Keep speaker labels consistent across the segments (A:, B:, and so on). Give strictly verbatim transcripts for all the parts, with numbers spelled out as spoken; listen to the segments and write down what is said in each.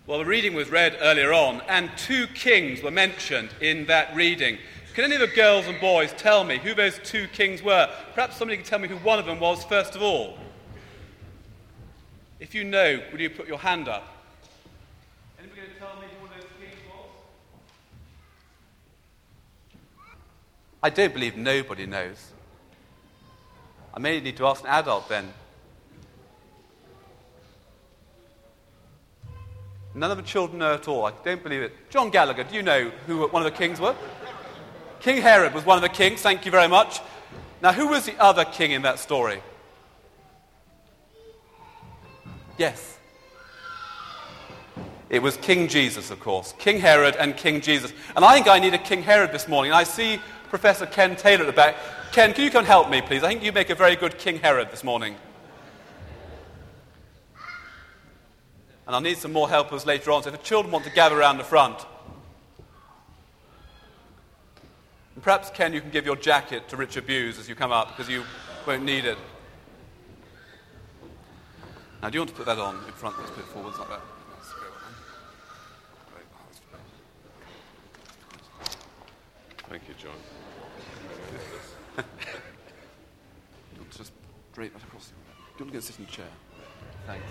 A: Well, the reading was read earlier on, and two kings were mentioned in that reading. Can any of the girls and boys tell me who those two kings were? Perhaps somebody can tell me who one of them was first of all. If you know, would you put your hand up? Anybody going to tell me who one of those kings was? I don't believe nobody knows. I may need to ask an adult then. None of the children know at all. I don't believe it. John Gallagher, do you know who one of the kings were? King Herod was one of the kings. Thank you very much. Now, who was the other king in that story? Yes. It was King Jesus, of course. King Herod and King Jesus. And I think I need a King Herod this morning. I see Professor Ken Taylor at the back. Ken, can you come and help me, please? I think you make a very good King Herod this morning. And I'll need some more helpers later on, so if the children want to gather around the front. And perhaps, Ken, you can give your jacket to Richard Buse as you come up, because you won't need it. Now, do you want to put that on in front? Let's put it forwards like that.
B: Thank you, John.
A: You want to just drape that across? Do you want to go sit in the chair? Thanks.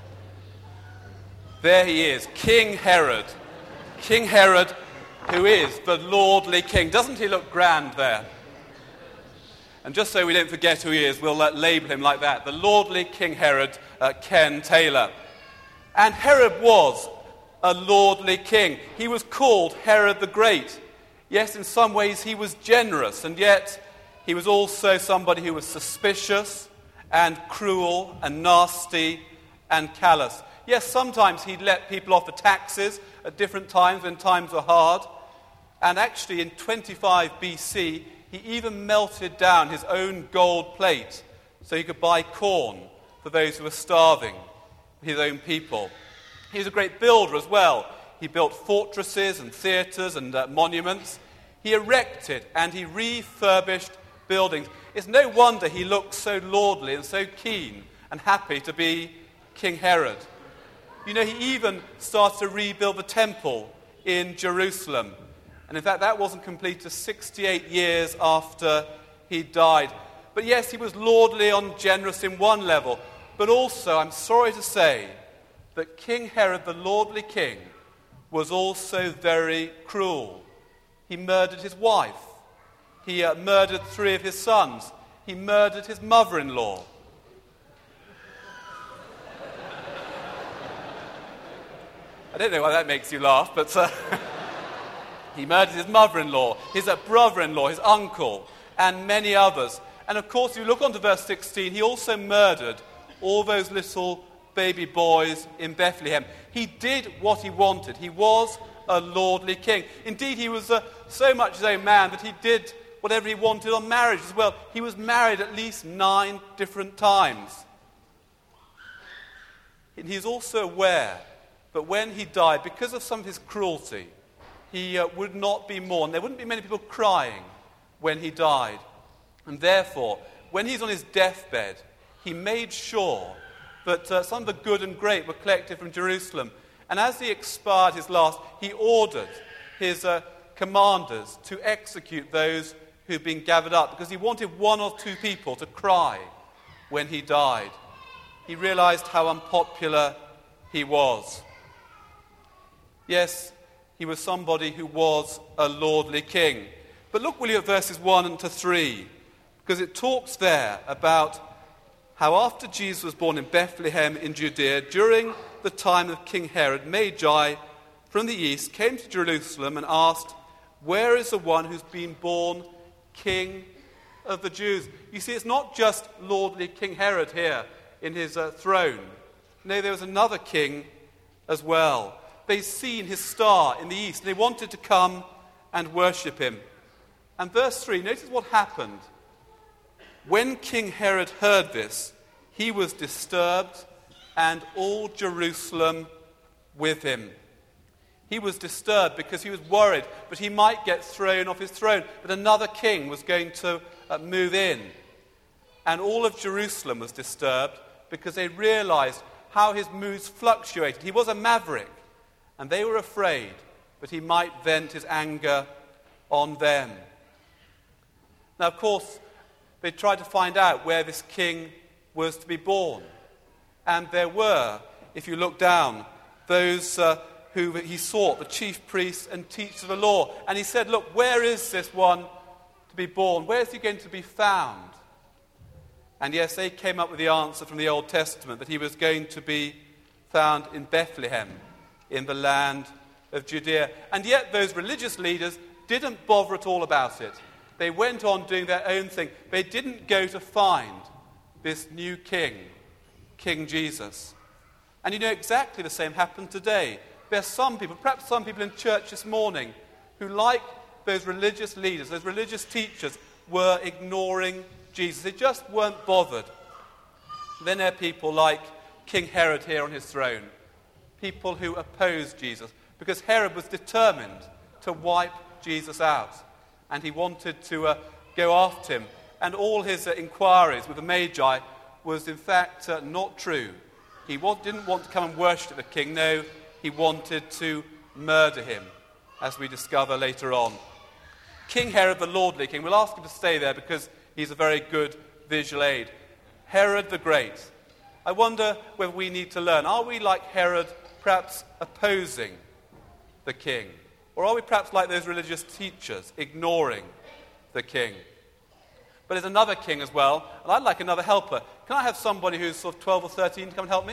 A: There he is, King Herod. King Herod, who is the lordly king. Doesn't he look grand there? And just so we don't forget who he is, we'll uh, label him like that. The lordly King Herod, uh, Ken Taylor. And Herod was a lordly king. He was called Herod the Great. Yes, in some ways he was generous, and yet he was also somebody who was suspicious and cruel and nasty and callous. Yes, sometimes he'd let people off the taxes at different times when times were hard. And actually in twenty-five B C, he even melted down his own gold plate so he could buy corn for those who were starving, his own people. He was a great builder as well. He built fortresses and theatres and uh, monuments. He erected and he refurbished buildings. It's no wonder he looked so lordly and so keen and happy to be King Herod. You know, he even started to rebuild the temple in Jerusalem. And in fact, that wasn't complete until sixty-eight years after he died. But yes, he was lordly and generous in one level. But also, I'm sorry to say, that King Herod, the lordly king, was also very cruel. He murdered his wife. He uh, murdered three of his sons. He murdered his mother-in-law. I don't know why that makes you laugh, but uh, he murdered his mother-in-law, his uh, brother-in-law, his uncle, and many others. And of course, if you look on to verse sixteen, he also murdered all those little baby boys in Bethlehem. He did what he wanted. He was a lordly king. Indeed, he was uh, so much his own man that he did whatever he wanted on marriage as well. He was married at least nine different times. And he's also aware that when he died, because of some of his cruelty, he uh, would not be mourned. There wouldn't be many people crying when he died. And therefore, when he's on his deathbed, he made sure that uh, some of the good and great were collected from Jerusalem. And as he expired his last, he ordered his uh, commanders to execute those who'd been gathered up, because he wanted one or two people to cry when he died. He realized how unpopular he was. Yes, he was somebody who was a lordly king. But look, will you, at verses one and to three, because it talks there about how after Jesus was born in Bethlehem in Judea, during the time of King Herod, Magi from the east came to Jerusalem and asked, "Where is the one who's been born King of the Jews?" You see, it's not just lordly King Herod here in his uh, throne. No, there was another king as well. They'd seen his star in the east, and they wanted to come and worship him. And verse three, notice what happened. When King Herod heard this, he was disturbed, and all Jerusalem with him. He was disturbed because he was worried that he might get thrown off his throne, that another king was going to uh, move in. And all of Jerusalem was disturbed because they realized how his moods fluctuated. He was a maverick. And they were afraid that he might vent his anger on them. Now, of course, they tried to find out where this king was to be born. And there were, if you look down, those uh, who he sought, the chief priests and teachers of the law. And he said, look, where is this one to be born? Where is he going to be found? And yes, they came up with the answer from the Old Testament, that he was going to be found in Bethlehem, in the land of Judea. And yet those religious leaders didn't bother at all about it. They went on doing their own thing. They didn't go to find this new king, King Jesus. And you know, exactly the same happened today. There are some people, perhaps some people in church this morning, who, like those religious leaders, those religious teachers, were ignoring Jesus. They just weren't bothered. Then there are people like King Herod here on his throne, people who opposed Jesus, because Herod was determined to wipe Jesus out, and he wanted to uh, go after him. And all his uh, inquiries with the Magi was in fact uh, not true. He wa- didn't want to come and worship the king. No, he wanted to murder him, as we discover later on. King Herod, the lordly king, we'll ask him to stay there because he's a very good visual aid. Herod the Great. I wonder whether we need to learn. Are we like Herod, perhaps opposing the king? Or are we perhaps like those religious teachers, ignoring the king? But there's another king as well, and I'd like another helper. Can I have somebody who's sort of twelve or thirteen to come and help me?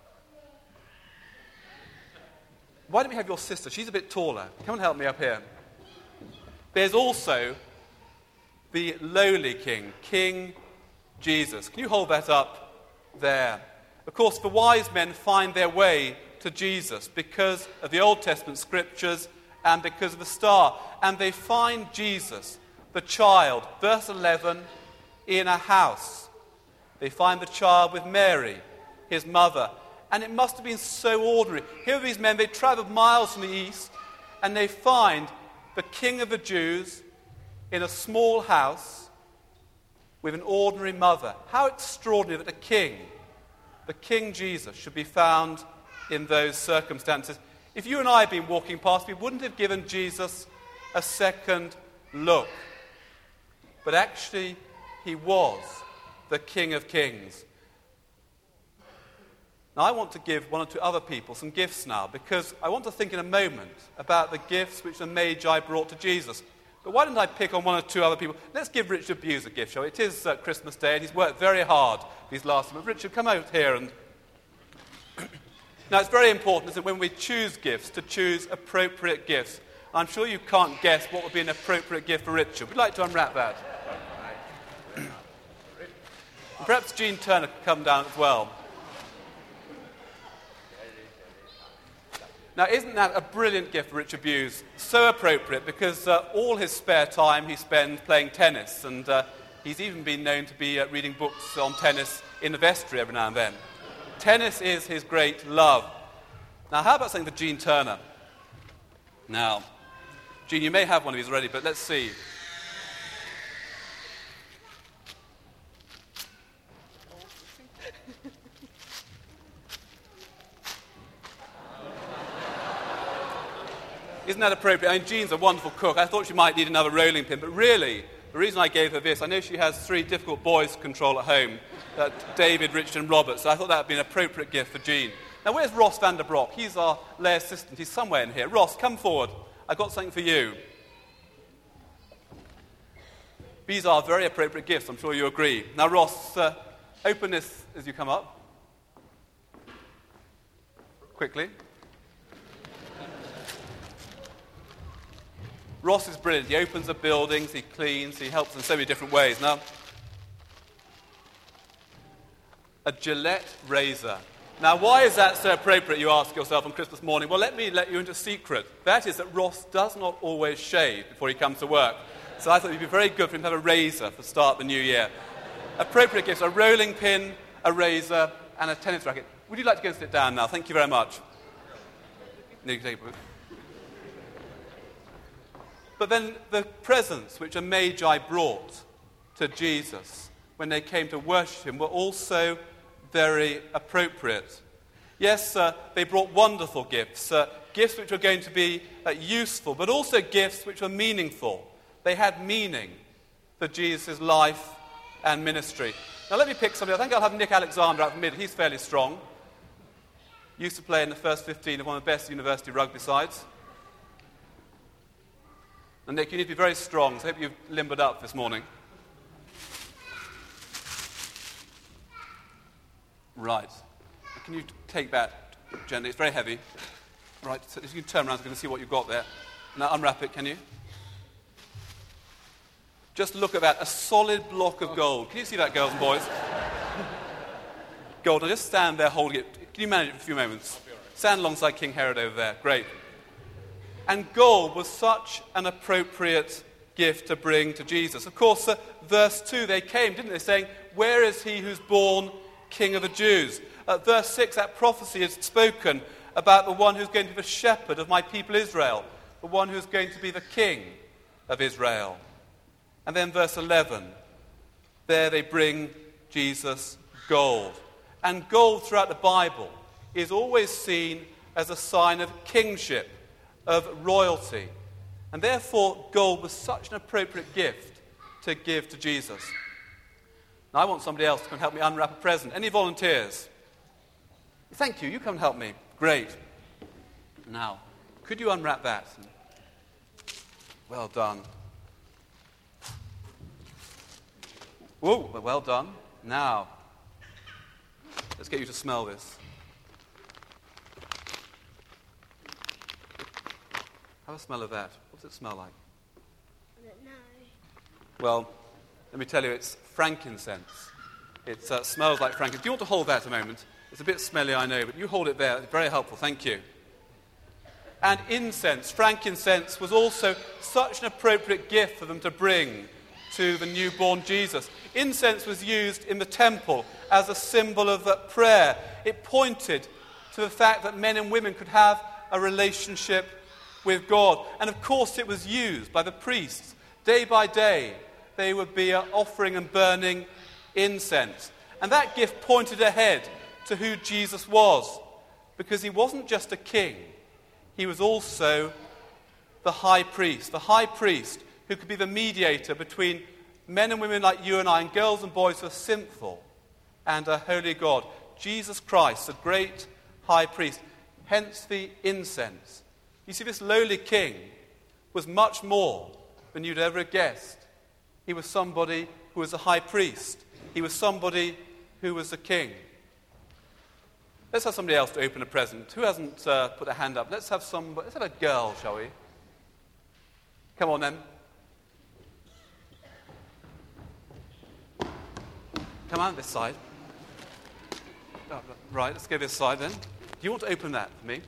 A: Why don't we have your sister? She's a bit taller. Come and help me up here. There's also the lowly king, King Jesus. Can you hold that up there? Of course, the wise men find their way to Jesus because of the Old Testament scriptures and because of the star. And they find Jesus, the child, verse eleven, in a house. They find the child with Mary, his mother. And it must have been so ordinary. Here are these men, they traveled miles from the east, and they find the King of the Jews in a small house with an ordinary mother. How extraordinary that a king, the King Jesus, should be found in those circumstances. If you and I had been walking past, we wouldn't have given Jesus a second look. But actually, he was the King of Kings. Now, I want to give one or two other people some gifts now, because I want to think in a moment about the gifts which the Magi brought to Jesus. But why don't I pick on one or two other people? Let's give Richard Buse a gift, shall we? It is uh, Christmas Day, and he's worked very hard these last months. Richard, come out here. And now, it's very important, isn't it, when we choose gifts, to choose appropriate gifts. I'm sure you can't guess what would be an appropriate gift for Richard. We'd like to unwrap that. Perhaps Jean Turner could come down as well. Now, isn't that a brilliant gift for Richard Buse? So appropriate, because uh, all his spare time he spends playing tennis, and uh, he's even been known to be uh, reading books on tennis in the vestry every now and then. Tennis is his great love. Now, how about something for Jean Turner? Now, Jean, you may have one of these already, but let's see. Isn't that appropriate? I mean, Jean's a wonderful cook. I thought she might need another rolling pin, but really, the reason I gave her this, I know she has three difficult boys to control at home, uh, David, Richard and Robert, so I thought that would be an appropriate gift for Jean. Now, where's Ross van der Broek? He's our lay assistant. He's somewhere in here. Ross, come forward. I've got something for you. These are very appropriate gifts, I'm sure you agree. Now, Ross, uh, open this as you come up. Quickly. Ross is brilliant. He opens the buildings, he cleans, he helps in so many different ways. Now, a Gillette razor. Now, why is that so appropriate, you ask yourself on Christmas morning? Well, let me let you into a secret. That is that Ross does not always shave before he comes to work. So I thought it would be very good for him to have a razor for the start of the new year. Appropriate gifts, a rolling pin, a razor, and a tennis racket. Would you like to go and sit down now? Thank you very much. No, you can take it. But then the presents which a Magi brought to Jesus when they came to worship him were also very appropriate. Yes, uh, they brought wonderful gifts. Uh, gifts which were going to be uh, useful, but also gifts which were meaningful. They had meaning for Jesus' life and ministry. Now let me pick somebody. I think I'll have Nick Alexander out from mid. He's fairly strong. Used to play in the first fifteen of one of the best university rugby sides. And Nick, you need to be very strong, so I hope you've limbered up this morning. Right. Can you take that gently? It's very heavy. Right, so if you can turn around, so I can see what you've got there. Now unwrap it, can you? Just look at that, a solid block of gold. Can you see that, girls and boys? Gold. Now just stand there holding it. Can you manage it for a few moments? Stand alongside King Herod over there. Great. And gold was such an appropriate gift to bring to Jesus. Of course, uh, verse two, they came, didn't they, saying, "Where is he who's born King of the Jews?" Uh, verse six, that prophecy is spoken about the one who's going to be the shepherd of my people Israel, the one who's going to be the king of Israel. And then verse eleven, there they bring Jesus gold. And gold throughout the Bible is always seen as a sign of kingship, of royalty. And therefore, gold was such an appropriate gift to give to Jesus. Now, I want somebody else to come and help me unwrap a present. Any volunteers? Thank you. You come and help me. Great. Now, could you unwrap that? Well done. Whoa, well done. Now, let's get you to smell this. Have a smell of that. What does it smell like?
C: I don't know.
A: Well, let me tell you, it's frankincense. It uh, smells like frankincense. Do you want to hold that a moment? It's a bit smelly, I know, but you hold it there. It's very helpful. Thank you. And incense, frankincense, was also such an appropriate gift for them to bring to the newborn Jesus. Incense was used in the temple as a symbol of uh, prayer. It pointed to the fact that men and women could have a relationship with God. And of course it was used by the priests. Day by day they would be uh, offering and burning incense. And that gift pointed ahead to who Jesus was, because he wasn't just a king, he was also the high priest, the high priest who could be the mediator between men and women like you and I, and girls and boys who are sinful, and a holy God. Jesus Christ, the great high priest, hence the incense. You see, this lowly king was much more than you'd ever guessed. He was somebody who was a high priest. He was somebody who was a king. Let's have somebody else to open a present. Who hasn't uh, put a hand up? Let's have some. Let's have a girl, shall we? Come on, then. Come on, this side. Oh, right, let's go this side then. Do you want to open that for me?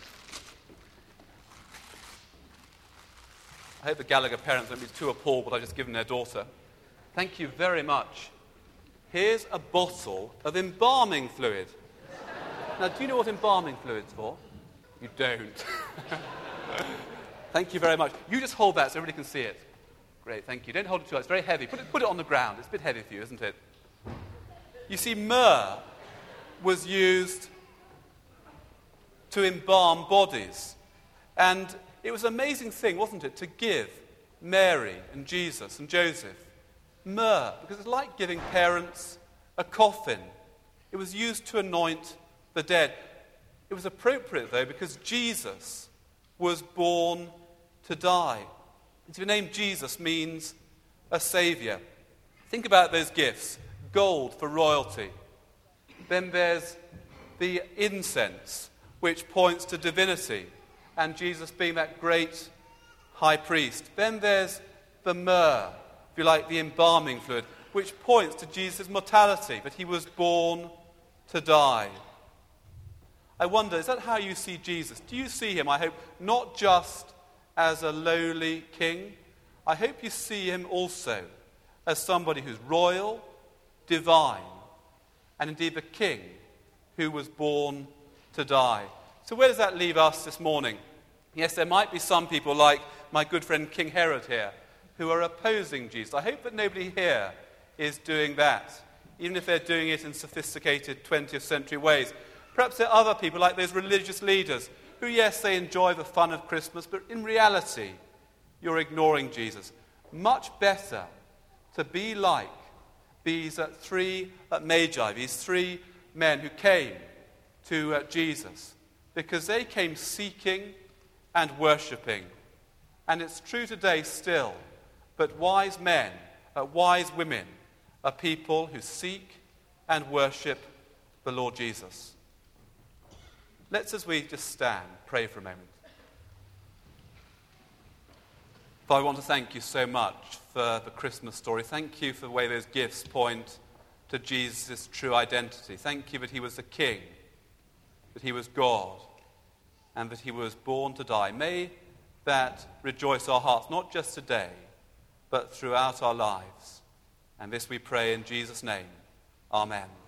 A: I hope the Gallagher parents won't be too appalled what I've just given their daughter. Thank you very much. Here's a bottle of embalming fluid. Now, do you know what embalming fluid's for? You don't. Thank you very much. You just hold that so everybody can see it. Great, thank you. Don't hold it too high. It's very heavy. Put it, put it on the ground. It's a bit heavy for you, isn't it? You see, myrrh was used to embalm bodies. And it was an amazing thing, wasn't it, to give Mary and Jesus and Joseph myrrh, because it's like giving parents a coffin. It was used to anoint the dead. It was appropriate, though, because Jesus was born to die. And to be named Jesus means a saviour. Think about those gifts. Gold for royalty. Then there's the incense, which points to divinity, and Jesus being that great high priest. Then there's the myrrh, if you like, the embalming fluid, which points to Jesus' mortality, that he was born to die. I wonder, is that how you see Jesus? Do you see him, I hope, not just as a lowly king? I hope you see him also as somebody who's royal, divine, and indeed the king who was born to die. So where does that leave us this morning? Yes, there might be some people like my good friend King Herod here who are opposing Jesus. I hope that nobody here is doing that, even if they're doing it in sophisticated twentieth century ways. Perhaps there are other people like those religious leaders who, yes, they enjoy the fun of Christmas, but in reality, you're ignoring Jesus. Much better to be like these uh, three uh, magi, these three men who came to uh, Jesus, because they came seeking and worshipping. And it's true today still, but wise men, uh, wise women, are people who seek and worship the Lord Jesus. Let's, as we just stand, pray for a moment. Father, I want to thank you so much for the Christmas story. Thank you for the way those gifts point to Jesus' true identity. Thank you that he was the King, that he was God, and that he was born to die. May that rejoice our hearts, not just today, but throughout our lives. And this we pray in Jesus' name. Amen.